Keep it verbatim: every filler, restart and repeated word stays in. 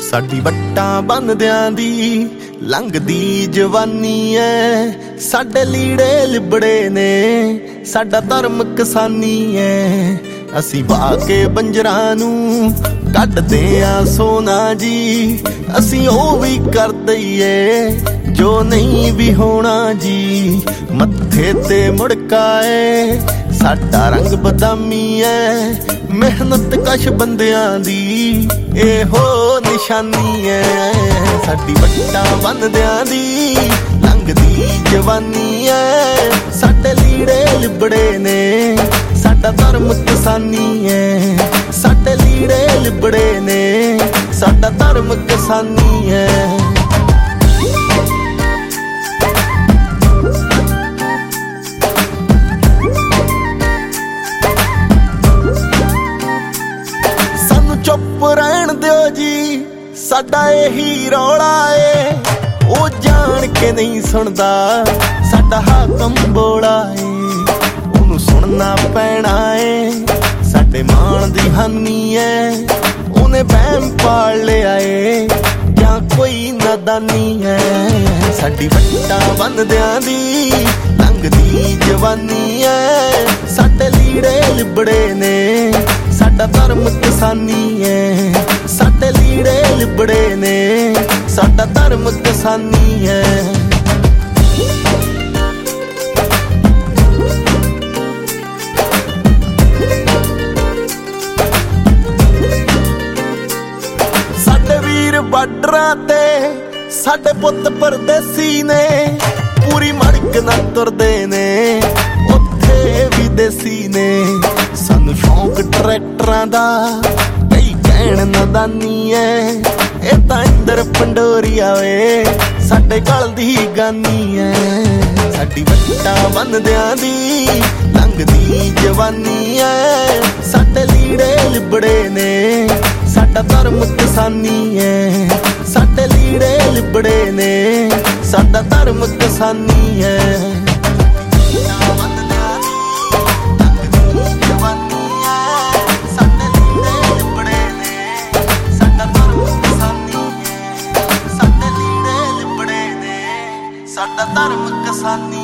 ਸਾਡੀ ਵੱਟਾਂ ਬੰਨਦਿਆਂ ਦੀ ਲੰਘਦੀ ਜਵਾਨੀ ਐ, ਸਾਡੇ ਲੀੜੇ ਲਿਬੜੇ ਨੇ, ਸਾਡਾ ਧਰਮ ਕਿਸਾਨੀ ਐ। ਅਸੀਂ ਵਾਹ ਕੇ ਬੰਜਰਾਂ ਨੂੰ ਕੱਢਦੇ ਆ ਸੋਨਾ ਜੀ, ਅਸੀਂ ਉਹ ਵੀ ਕਰ ਦਈਏ ਜੋ ਨਹੀਂ ਵੀ ਹੋਣਾ ਜੀ। ਮੱਥੇ ਤੇ ਮੁੜਕਾ ਏ, ਸਾਡਾ ਰੰਗ ਬਦਾਮੀ ਐ, ਮਿਹਨਤ ਕਸ਼ ਬੰਦਿਆਂ ਦੀ ਇਹੋ ਨਿਸ਼ਾਨੀ ਐ। ਸਾਡੀ ਵੱਟਾਂ ਬੰਨਦਿਆਂ ਦੀ ਲੰਘਦੀ ਜਵਾਨੀ ਐ, ਸਾਡੇ ਲੀੜੇ ਲਿਬੜੇ ਨੇ, ਸਾਡਾ ਧਰਮ ਕਿਸਾਨੀ ਐ। ਸਾਡੇ ਲੀੜੇ ਲਿਬੜੇ ਨੇ, ਸਾਡਾ ਧਰਮ ਕਿਸਾਨੀ ਐ। ਚੁੱਪ ਰਹਿਣ ਦਿਓ ਜੀ, ਸਾਡਾ ਇਹੀ ਰੌਲਾ ਏ, ਉਹ ਜਾਣ ਕੇ ਨਹੀਂ ਸੁਣਦਾ, ਸਾਡਾ ਹਾਕਮ ਬੋਲਾ ਏ, ਉਹਨੂੰ ਸੁਣਨਾ ਪੈਣਾ ਏ। ਸਾਡੇ ਮਾਣ ਦੀ ਹਾਨੀ ਏ, ਉਹਨੇ ਵਹਿਮ ਪਾਲ ਲਿਆ ਏ, ਜਾਂ ਕੋਈ ਨਾਦਾਨੀ ਏ। ਸਾਡੀ ਵੱਟਾਂ ਬੰਨਦਿਆਂ ਦੀ ਲੰਘਦੀ ਜਵਾਨੀ ਏ, ਸਾਡੇ ਲੀੜੇ ਲਿਬੜੇ ਨੇ, ਸਾਡਾ ਧਰਮ ਕਿਸਾਨੀ ਐ। ਸਾਡੇ ਲੀੜੇ ਲਿਬੜੇ ਨੇ, ਸਾਡਾ ਧਰਮ ਕਿਸਾਨੀ ਐ। ਸਾਡੇ ਵੀਰ ਬਾਰਡਰਾਂ ਤੇ, ਸਾਡੇ ਪੁੱਤ ਪਰਦੇਸੀ ਨੇ, ਪੂਰੀ ਮੜਕ ਨਾਲ ਤੁਰਦੇ ਨੇ, ਉੱਥੇ ਵੀ ਦੇਸੀ ਨੇ। ਸਾਨੂੰ ਸ਼ੌਂਕ ਟਰੈਕਟਰਾਂ ਦਾ, ਕਈ ਕਹਿਣ ਨਾਦਾਨੀ ਐ, ਇਹ ਤਾਂ ਇੰਦਰ ਪੰਡੋਰੀਆ ਵੇ, ਸਾਡੇ ਗਲ ਦੀ ਗਾਨੀ ਐ। ਸਾਡੀ ਵੱਟਾਂ ਬੰਨਦਿਆਂ ਦੀ ਲੰਘਦੀ ਜਵਾਨੀ ਐ, ਸਾਡੇ ਲੀੜੇ ਲਿਬੜੇ ਨੇ, ਸਾਡਾ ਧਰਮ ਕਿਸਾਨੀ ਐ। ਸਾਡੇ ਲੀੜੇ ਲਿਬੜੇ ਨੇ, ਸਾਡਾ ਧਰਮ ਕਿਸਾਨੀ ਐ। ਸਾਡਾ ਧਰਮ ਕਿਸਾਨੀ